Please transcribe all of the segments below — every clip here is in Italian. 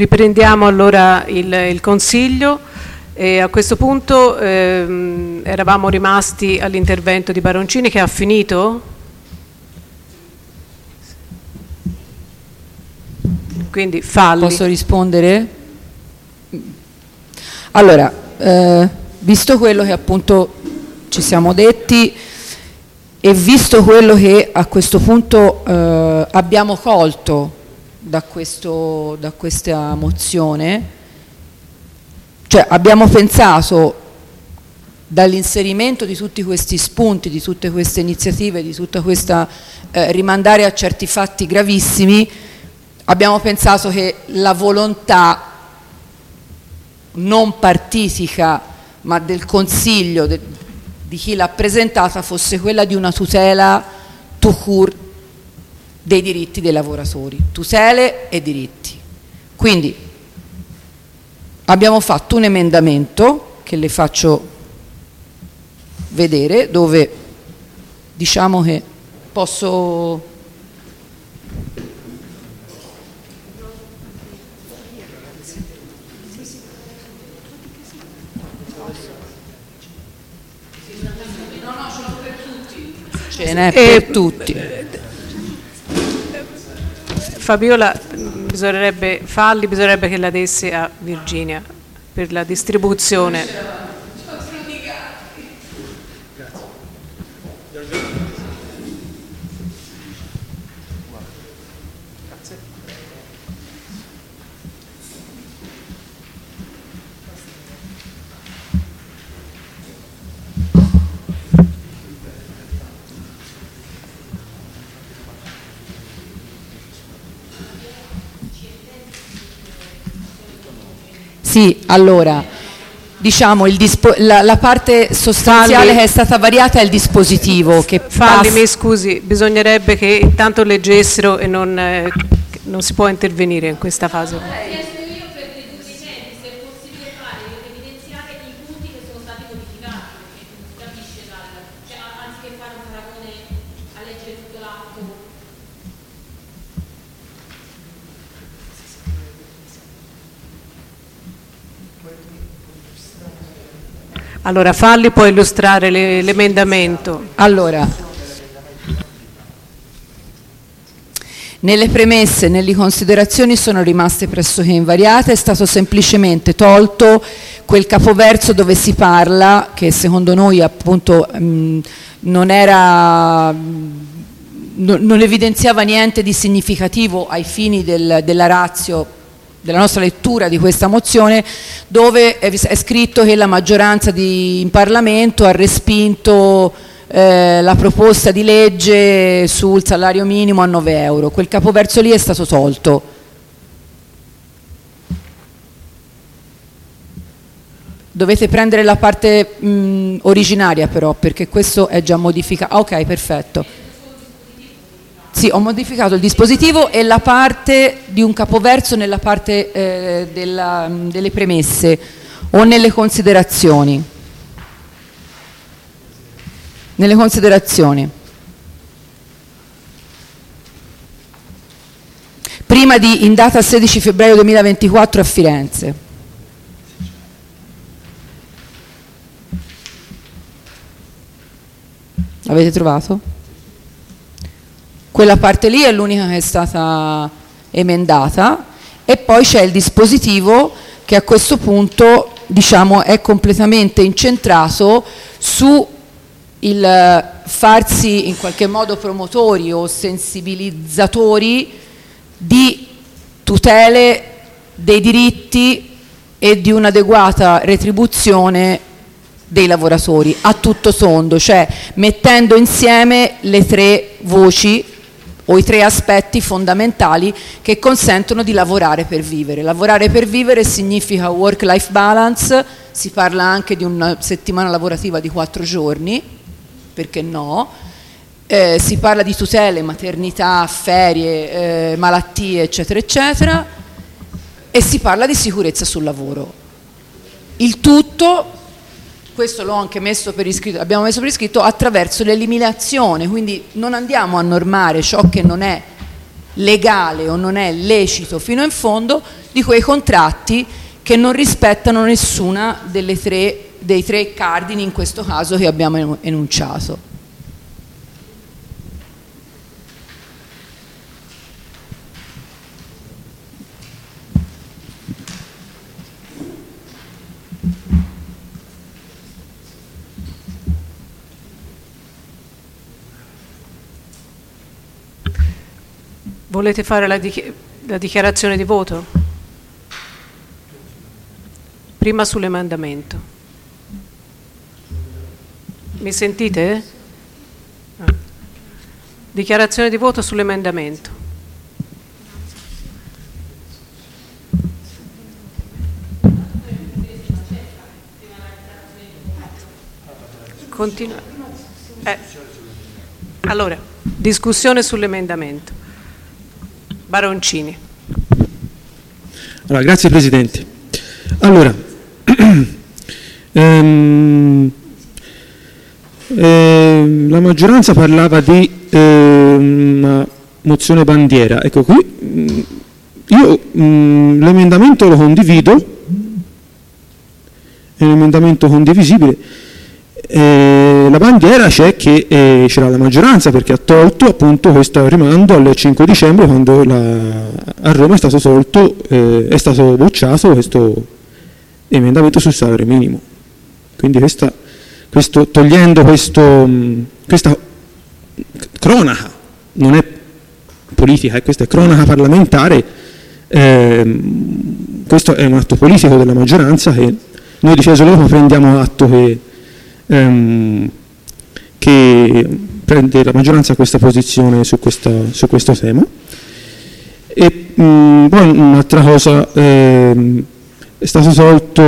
Riprendiamo allora il Consiglio e a questo punto eravamo rimasti all'intervento di Baroncini che ha finito? Quindi Falli. Posso rispondere? Allora, visto quello che appunto ci siamo detti e visto quello che a questo punto abbiamo colto da questa mozione, cioè abbiamo pensato dall'inserimento di tutti questi spunti, di tutte queste iniziative, di tutta questa rimandare a certi fatti gravissimi, abbiamo pensato che la volontà non partitica ma del Consiglio, di chi l'ha presentata, fosse quella di una tutela tout court dei diritti dei lavoratori, tutele e diritti. Quindi abbiamo fatto un emendamento che le faccio vedere, dove diciamo che posso... Ce n'è per tutti. Fabiola, bisognerebbe che la desse a Virginia per la distribuzione. Sì, allora, diciamo la parte sostanziale Falli, che è stata variata è il dispositivo. Che Falli, mi scusi, bisognerebbe che intanto leggessero e non si può intervenire in questa fase. Allora, Falli può illustrare l'emendamento. Allora, nelle premesse, nelle considerazioni sono rimaste pressoché invariate, è stato semplicemente tolto quel capoverso dove si parla, che secondo noi appunto non evidenziava niente di significativo ai fini della ratio della nostra lettura di questa mozione, dove è scritto che la maggioranza in Parlamento ha respinto la proposta di legge sul salario minimo a 9 euro. Quel capoverso lì è stato tolto. Dovete prendere la parte originaria però, perché questo è già modificato. Ah, ok, perfetto. Sì, ho modificato il dispositivo e la parte di un capoverso nella parte delle premesse o nelle considerazioni. Nelle considerazioni. Prima in data 16 febbraio 2024 a Firenze. L'avete trovato? Quella parte lì è l'unica che è stata emendata e poi c'è il dispositivo che a questo punto diciamo è completamente incentrato su il farsi in qualche modo promotori o sensibilizzatori di tutele dei diritti e di un'adeguata retribuzione dei lavoratori a tutto tondo, cioè mettendo insieme le tre voci o i tre aspetti fondamentali che consentono di lavorare per vivere. Lavorare per vivere significa work-life balance, si parla anche di una settimana lavorativa di 4 giorni, perché no? Si parla di tutele, maternità, ferie, malattie, eccetera, eccetera, e si parla di sicurezza sul lavoro. Il tutto, questo l'ho anche messo per iscritto, abbiamo messo per iscritto attraverso l'eliminazione, quindi non andiamo a normare ciò che non è legale o non è lecito fino in fondo di quei contratti che non rispettano nessuna dei tre cardini, in questo caso, che abbiamo enunciato. Volete fare la dichiarazione di voto? Prima sull'emendamento. Mi sentite? Dichiarazione di voto sull'emendamento. Continua. Allora, discussione sull'emendamento. Baroncini. Allora, grazie Presidente. Allora, la maggioranza parlava di una mozione bandiera. Ecco, qui io l'emendamento lo condivido, è un emendamento condivisibile. La bandiera c'è che c'era la maggioranza perché ha tolto appunto questo rimando al 5 dicembre quando a Roma è stato bocciato questo emendamento sul salario minimo. Quindi togliendo questa cronaca, non è politica, questa è cronaca parlamentare, questo è un atto politico della maggioranza che noi di Fiesole prendiamo atto che prende la maggioranza questa posizione su questo tema. E poi un'altra cosa, è stato tolto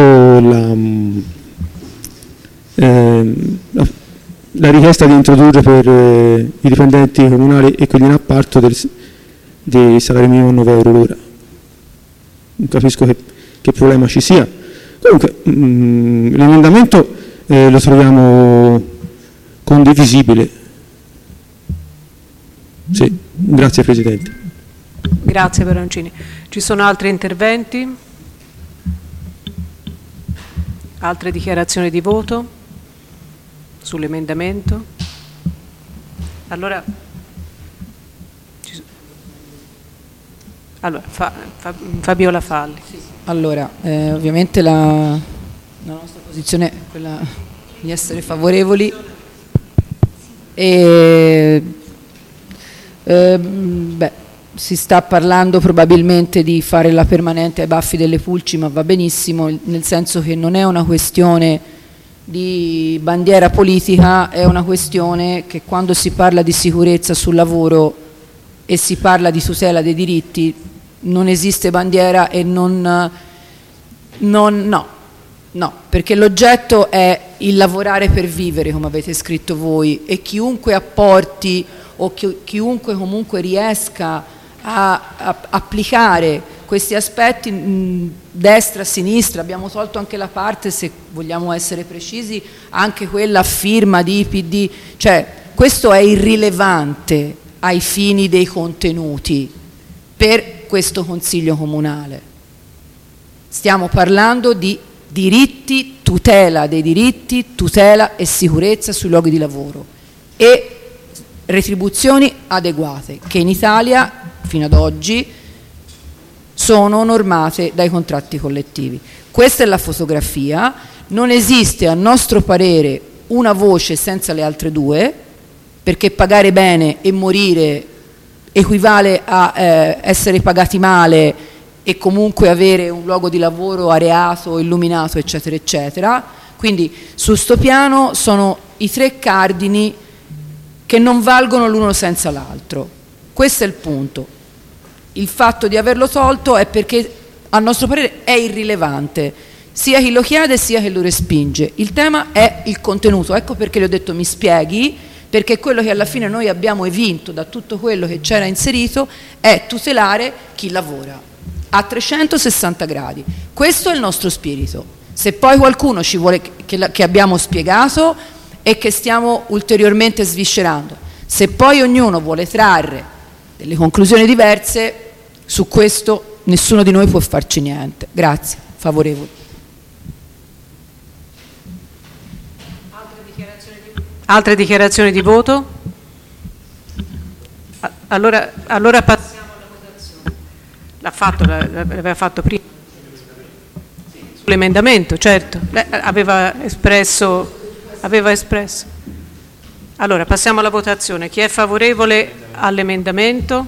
la richiesta di introdurre per i dipendenti comunali e quelli in appalto dei salari minimo a 9 euro l'ora. Non capisco che problema ci sia. Comunque l'emendamento lo troviamo condivisibile. Sì, grazie Presidente. Grazie Baroncini. Ci sono altri interventi? Altre dichiarazioni di voto sull'emendamento? Allora, Fabiola Falli. Allora, ovviamente la nostra posizione è quella di essere favorevoli e si sta parlando probabilmente di fare la permanente ai baffi delle pulci, ma va benissimo, nel senso che non è una questione di bandiera politica, è una questione che quando si parla di sicurezza sul lavoro e si parla di tutela dei diritti non esiste bandiera e no, perché l'oggetto è il lavorare per vivere, come avete scritto voi, e chiunque apporti o chiunque comunque riesca a applicare questi aspetti, destra, sinistra, abbiamo tolto anche la parte, se vogliamo essere precisi, anche quella a firma di PD, cioè questo è irrilevante ai fini dei contenuti per questo Consiglio Comunale. Stiamo parlando di diritti, tutela dei diritti, tutela e sicurezza sui luoghi di lavoro e retribuzioni adeguate che in Italia fino ad oggi sono normate dai contratti collettivi. Questa è la fotografia, non esiste a nostro parere una voce senza le altre due, perché pagare bene e morire equivale a essere pagati male e comunque avere un luogo di lavoro areato, illuminato, eccetera, eccetera. Quindi su sto piano sono i tre cardini che non valgono l'uno senza l'altro. Questo è il punto. Il fatto di averlo tolto è perché a nostro parere è irrilevante, sia chi lo chiede sia chi lo respinge. Il tema è il contenuto, ecco perché le ho detto mi spieghi, perché quello che alla fine noi abbiamo evinto da tutto quello che c'era inserito è tutelare chi lavora a 360 gradi. Questo è il nostro spirito. Se poi qualcuno ci vuole, che abbiamo spiegato e che stiamo ulteriormente sviscerando, se poi ognuno vuole trarre delle conclusioni diverse, su questo nessuno di noi può farci niente. Grazie, favorevole. Altre dichiarazioni di voto? Allora passiamo alla votazione. L'aveva fatto prima. Sull'emendamento, certo. Aveva espresso. Allora, passiamo alla votazione. Chi è favorevole all'emendamento?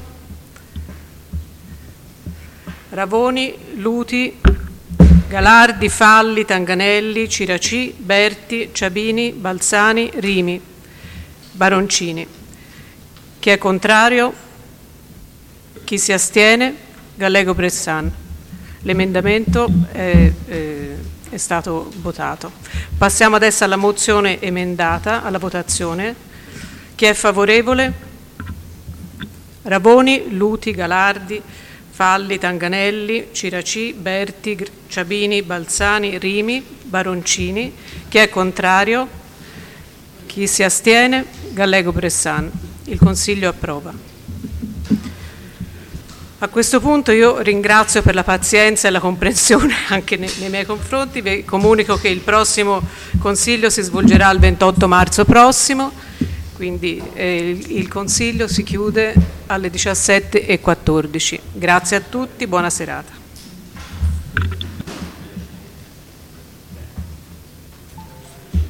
Ravoni, Luti, Galardi, Falli, Tanganelli, Ciraci, Berti, Ciabini, Balzani, Rimi, Baroncini. Chi è contrario? Chi si astiene? Gallego Bressan. L'emendamento è stato votato. Passiamo adesso alla mozione emendata, alla votazione. Chi è favorevole? Ravoni, Luti, Galardi, Falli, Tanganelli, Ciraci, Berti, Ciabini, Balzani, Rimi, Baroncini. Chi è contrario? Chi si astiene? Gallego Bressan. Il Consiglio approva. A questo punto io ringrazio per la pazienza e la comprensione anche nei miei confronti. Vi comunico che il prossimo Consiglio si svolgerà il 28 marzo prossimo, quindi il Consiglio si chiude alle 17:14. Grazie a tutti, buona serata.